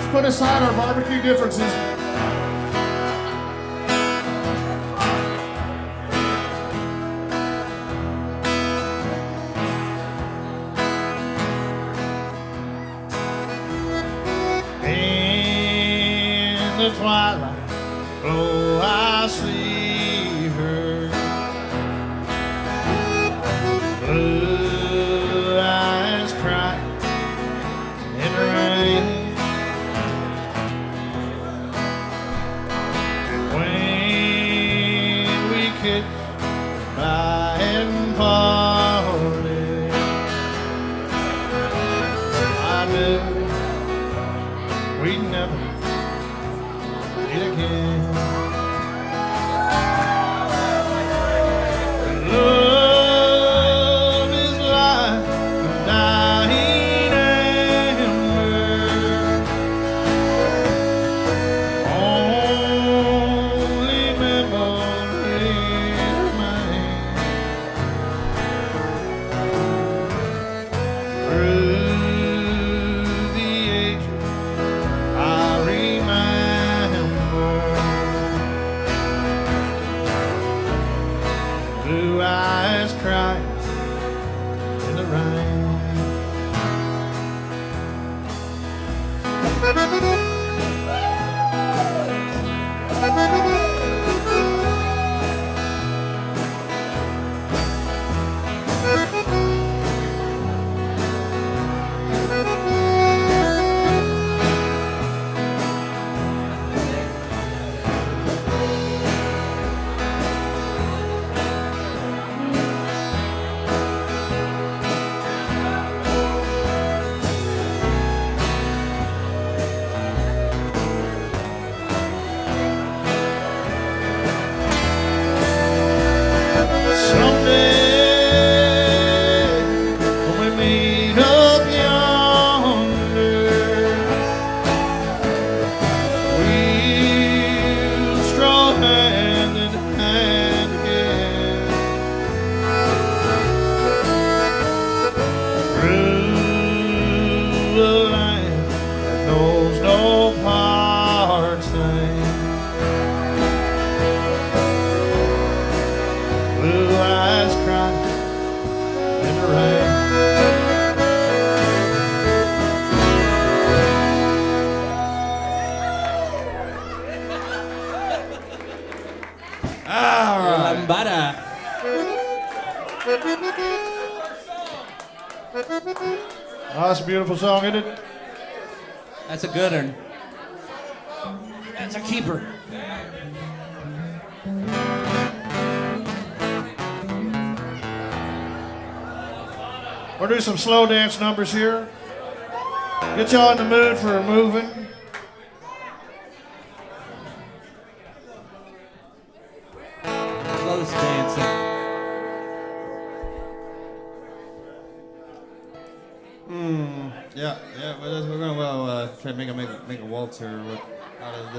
let's put aside our barbecue differences. In the twilight, oh, I see her. Blue eyes cry in the rain. When we kissed by and parted, I knew we'd never meet again. Love is like a dying ember. Only memories remain. Through the ages, I remember blue eyes crying in the rain. Knows no parting. Blue eyes crying in the rain. All right. Lambada. Oh, that's a beautiful song, isn't it? That's a good one. That's a keeper. We'll do some slow dance numbers here. Get y'all in the mood for moving. Close dancing. Yeah, we're gonna try to make a waltz here out of this.